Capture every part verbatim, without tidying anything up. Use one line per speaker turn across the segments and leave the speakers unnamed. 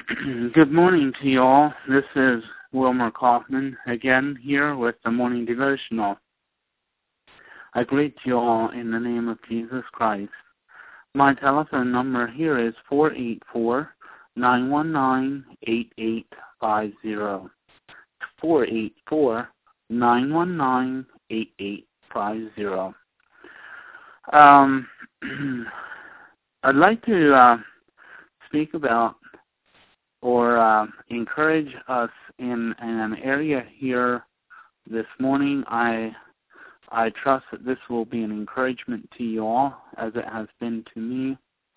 Good morning to you all. This is Wilmer Kaufman again here with the morning devotional. I greet you all in the name of Jesus Christ. My telephone number here is four eight four, nine one nine, eight eight five zero. four eight four, nine one nine, eight eight five zero. Um, I'd like to uh, speak about or uh, encourage us in, in an area here this morning. I I trust that this will be an encouragement to you all, as it has been to me.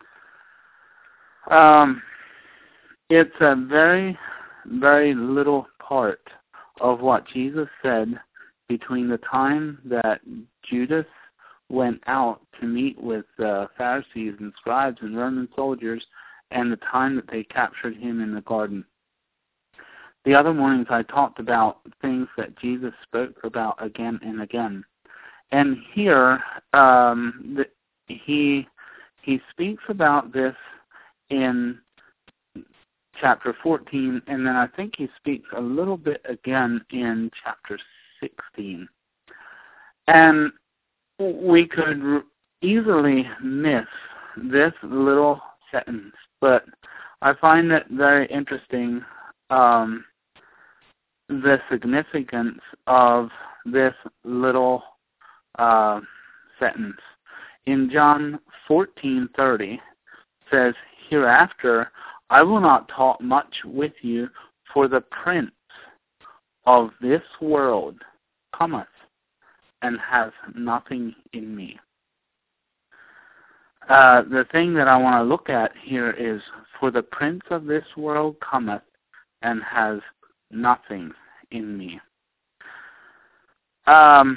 Um, it's a very, very little part of what Jesus said between the time that Judas went out to meet with uh, Pharisees and scribes and Roman soldiers and the time that they captured him in the garden. The other mornings I talked about things that Jesus spoke about again and again. And here um, the, he he speaks about this in chapter fourteen, and then I think he speaks a little bit again in chapter sixteen. And we could easily miss this little sentence, but I find it very interesting, um, the significance of this little uh, sentence. In John fourteen thirty, says, "Hereafter I will not talk much with you, for the prince of this world cometh, and has nothing in me." Uh, the thing that I want to look at here is, "For the prince of this world cometh, and has nothing in me." Um,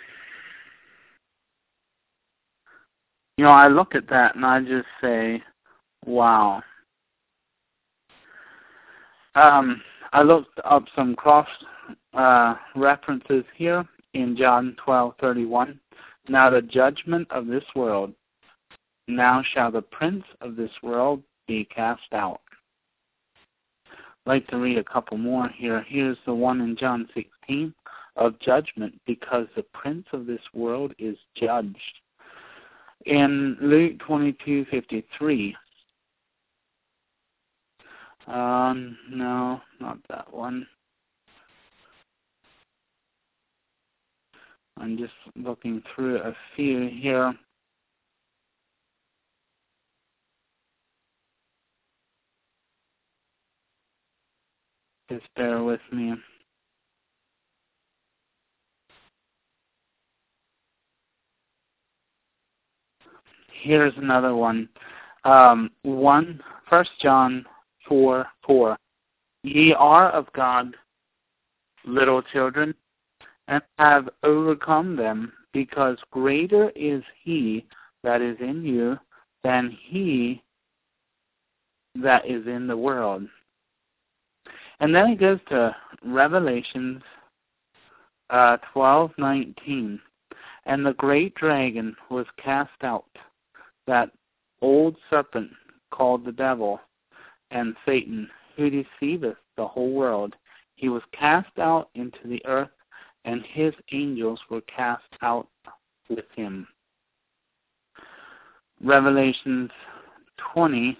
you know, I look at that and I just say, wow. Um, I looked up some cross uh, references here in John twelve thirty-one. "Now the judgment of this world, now shall the prince of this world be cast out." I'd like to read a couple more here. Here's the one in John sixteen of judgment, "because the prince of this world is judged." In Luke twenty-two fifty-three, um, no, not that one. I'm just looking through a few here. Just bear with me. Here's another one. Um, one, First John four four. "Ye are of God, little children, and have overcome them, because greater is he that is in you than he that is in the world." And then it goes to Revelations uh, twelve nineteen. "And the great dragon was cast out, that old serpent called the devil and Satan, who deceiveth the whole world. He was cast out into the earth, and his angels were cast out with him." Revelations twenty,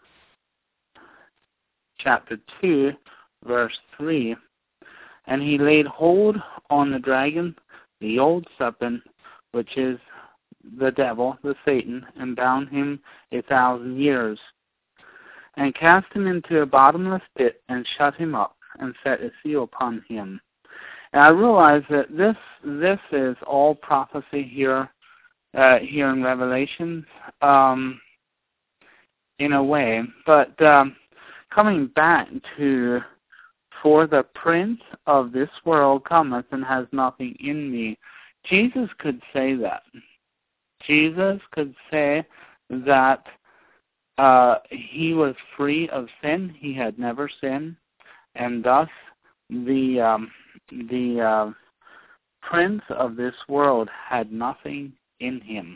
chapter two, verse three. "And he laid hold on the dragon, the old serpent, which is the devil, the Satan, and bound him a thousand years, and cast him into a bottomless pit, and shut him up, and set a seal upon him." And I realize that this this is all prophecy here, uh, here in Revelation, um, in a way. But um, coming back to, "For the prince of this world cometh, and has nothing in me," Jesus could say that. Jesus could say that uh, he was free of sin. He had never sinned, and thus the um, the uh, prince of this world had nothing in him.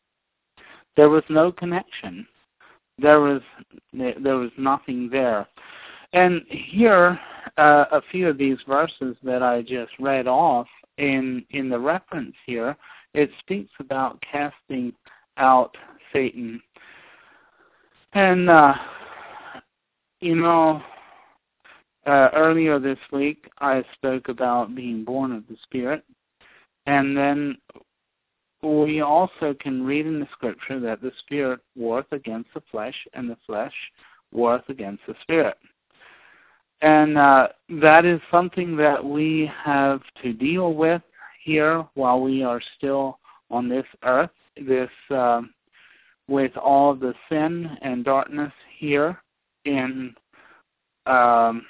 There was no connection. There was there was nothing there. And here, uh, a few of these verses that I just read off in in the reference here, it speaks about casting out Satan. And, uh, you know, uh, earlier this week I spoke about being born of the Spirit. And then we also can read in the Scripture that the Spirit warreth against the flesh, and the flesh warreth against the Spirit. And uh, that is something that we have to deal with here while we are still on this earth, this uh, with all the sin and darkness here in um,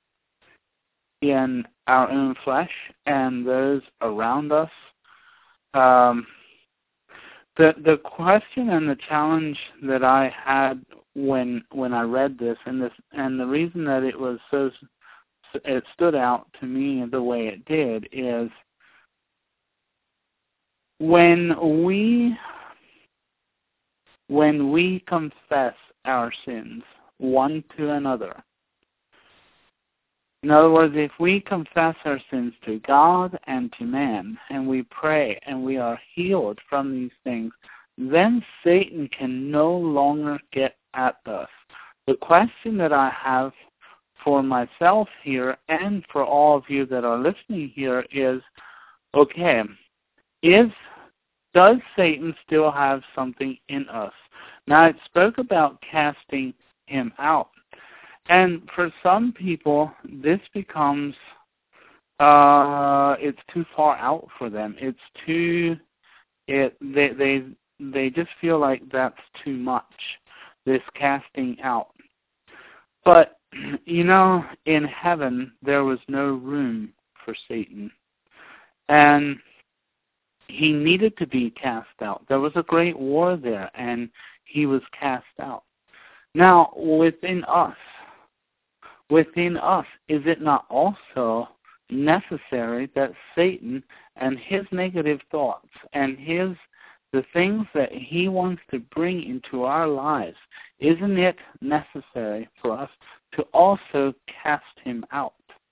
in our own flesh and those around us. Um, the the question and the challenge that I had when when I read this, and this, and the reason that it was so it stood out to me the way it did is when we when we confess our sins one to another. In other words, if we confess our sins to God and to man, and we pray and we are healed from these things, then Satan can no longer get at us. The question that I have for myself here and for all of you that are listening here is, okay, is does Satan still have something in us? Now, it spoke about casting him out. And for some people, this becomes, uh, it's too far out for them. It's too, it they they they just feel like that's too much, this casting out. But, you know, in heaven, there was no room for Satan. And he needed to be cast out. There was a great war there, and he was cast out. Now, within us, within us, is it not also necessary that Satan and his negative thoughts and his the things that he wants to bring into our lives, isn't it necessary for us to also cast him out?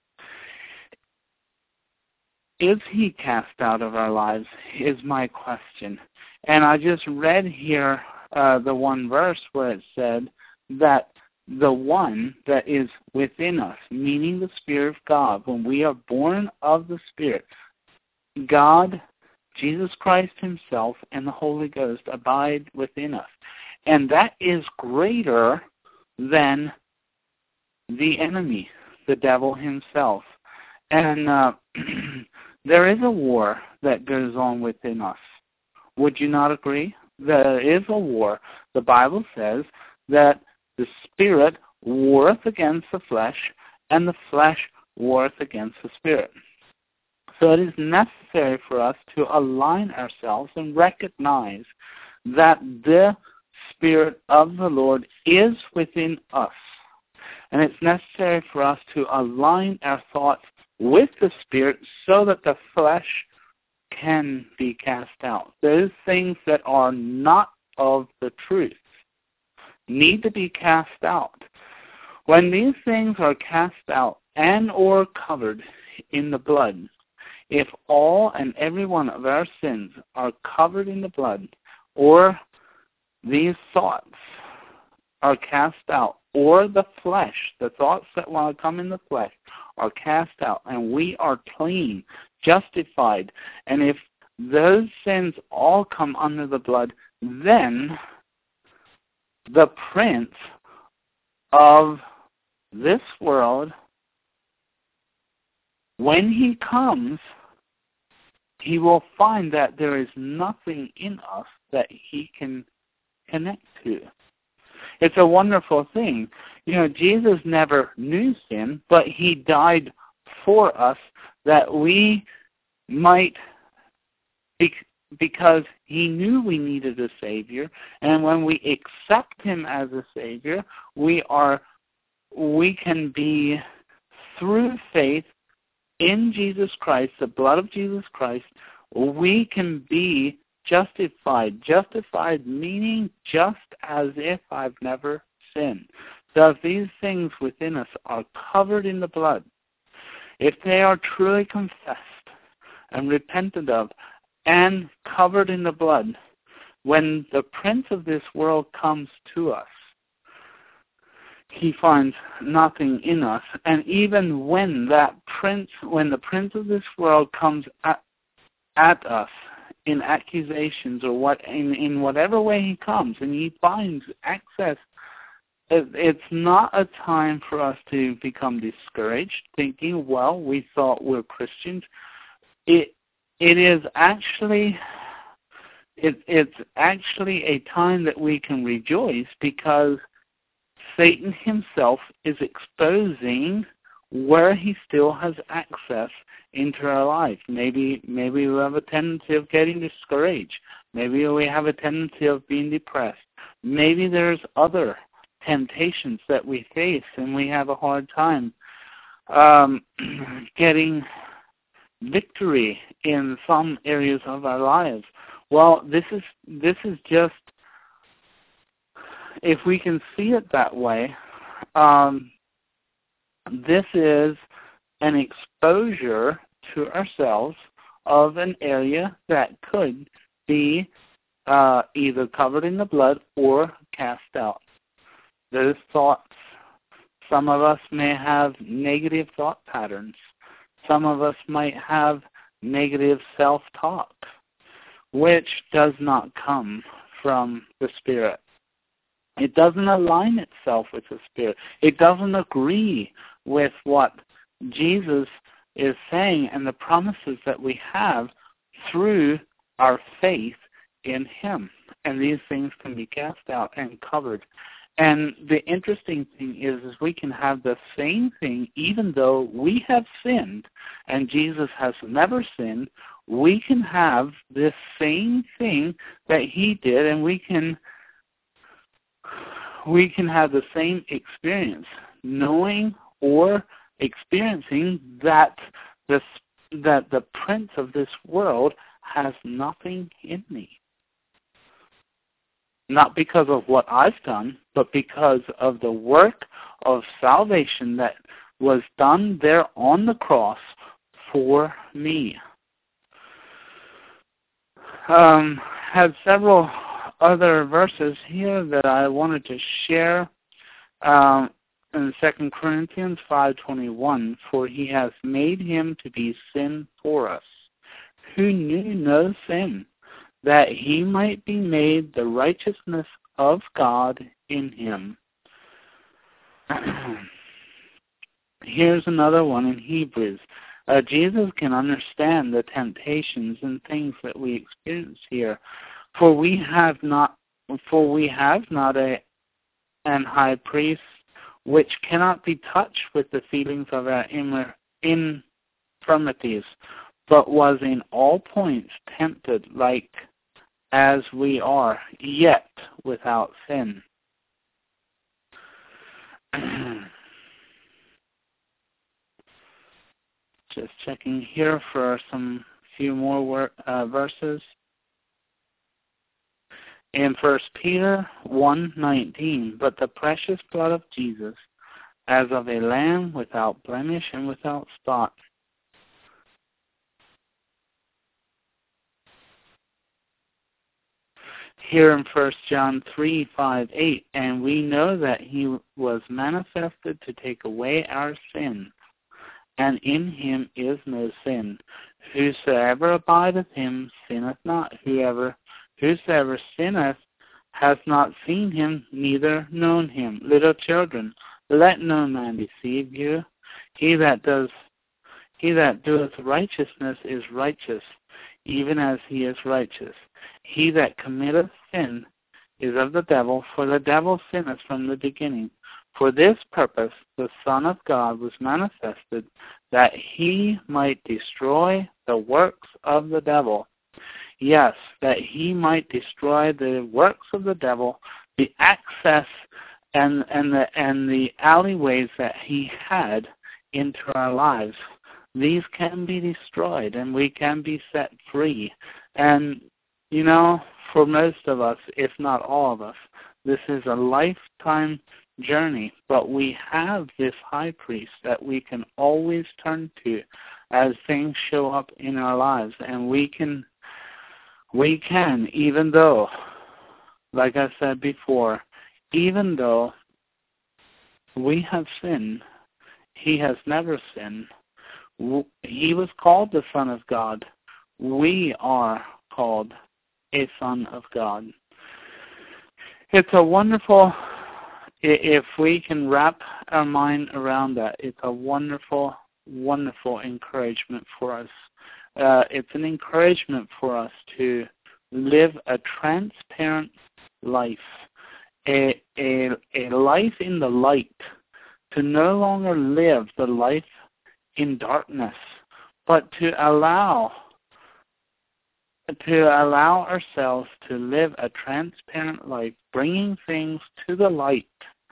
Is he cast out of our lives, is my question. And I just read here uh, the one verse where it said that the one that is within us, meaning the Spirit of God, when we are born of the Spirit, God, Jesus Christ himself, and the Holy Ghost abide within us. And that is greater than the enemy, the devil himself. And uh, there is a war that goes on within us. Would you not agree? There is a war. The Bible says that the Spirit warreth against the flesh, and the flesh warreth against the Spirit. So it is necessary for us to align ourselves and recognize that the Spirit of the Lord is within us. And it's necessary for us to align our thoughts with the Spirit so that the flesh can be cast out. Those things that are not of the truth need to be cast out. When these things are cast out and or covered in the blood, if all and every one of our sins are covered in the blood, or these thoughts are cast out, or the flesh, the thoughts that want to come in the flesh, are cast out, and we are clean, justified, and if those sins all come under the blood, then the prince of this world, when he comes, he will find that there is nothing in us that he can connect to. It's a wonderful thing. You know, Jesus never knew sin, but he died for us that we might, because he knew we needed a Savior, and when we accept him as a Savior, we are, we can be, through faith in Jesus Christ, the blood of Jesus Christ, we can be justified. Justified meaning just as if I've never sinned. Thus, these things within us are covered in the blood. If they are truly confessed and repented of and covered in the blood, when the prince of this world comes to us, he finds nothing in us. And even when that prince, when the prince of this world comes at, at us in accusations or what in, in whatever way he comes, and he finds access, it, it's not a time for us to become discouraged, thinking, well, we thought we're Christians. It it is actually it, it's actually a time that we can rejoice, because Satan himself is exposing where he still has access into our life. Maybe maybe we have a tendency of getting discouraged. Maybe we have a tendency of being depressed. Maybe there's other temptations that we face and we have a hard time um, getting victory in some areas of our lives. Well, this is this is just, if we can see it that way, um, this is an exposure to ourselves of an area that could be uh, either covered in the blood or cast out. Those thoughts, some of us may have negative thought patterns. Some of us might have negative self-talk, which does not come from the Spirit. It doesn't align itself with the Spirit. It doesn't agree with what Jesus is saying and the promises that we have through our faith in Him. And these things can be cast out and covered. And the interesting thing is, is we can have the same thing even though we have sinned and Jesus has never sinned. We can have this same thing that He did, and we can we can have the same experience, knowing or experiencing that the that the prince of this world has nothing in me. Not because of what I've done, but because of the work of salvation that was done there on the cross for me. Um, had several other verses here that I wanted to share. Um, in Second Corinthians five twenty-one, for He has made Him to be sin for us, who knew no sin, that He might be made the righteousness of God in Him. Here's another one in Hebrews. Uh, Jesus can understand the temptations and things that we experience here, for we have not, for we have not a an high priest which cannot be touched with the feelings of our infirmities, but was in all points tempted like as we are, yet without sin. Just checking here for some few more wor- uh, verses. In First Peter one nineteen, but the precious blood of Jesus, as of a lamb without blemish and without spot. Here in First John three five eight, and we know that He was manifested to take away our sin, and in Him is no sin. Whosoever abideth Him sinneth not. Whoever Whosoever sinneth hath not seen Him, neither known Him. Little children, let no man deceive you. He that does, he that doeth righteousness is righteous, even as He is righteous. He that committeth sin is of the devil, for the devil sinneth from the beginning. For this purpose the Son of God was manifested, that He might destroy the works of the devil. Yes, that He might destroy the works of the devil, the access and and the and the alleyways that he had into our lives. These can be destroyed, and we can be set free. And you know, for most of us, if not all of us, this is a lifetime journey, but we have this high priest that we can always turn to as things show up in our lives. And we can, we can, even though, like I said before, even though we have sinned, he has never sinned. He was called the Son of God. We are called a Son of God. It's a wonderful, if we can wrap our mind around that, it's a wonderful, wonderful encouragement for us. Uh, it's an encouragement for us to live a transparent life, a, a, a life in the light, to no longer live the life in darkness, but to allow to allow ourselves to live a transparent life, bringing things to the light.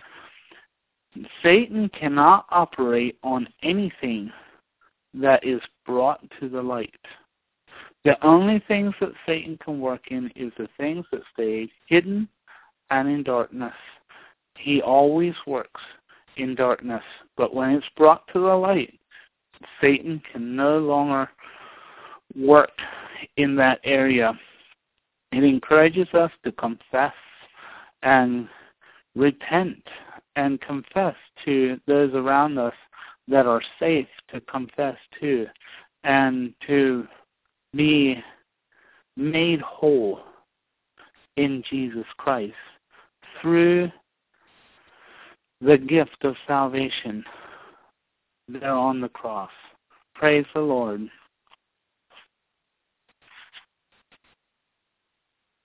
Satan cannot operate on anything that is brought to the light. The only things that Satan can work in is the things that stay hidden and in darkness. He always works in darkness, but when it's brought to the light, Satan can no longer work in that area. It encourages us to confess and repent and confess to those around us that are safe to confess to, and to be made whole in Jesus Christ through the gift of salvation there on the cross. Praise the Lord.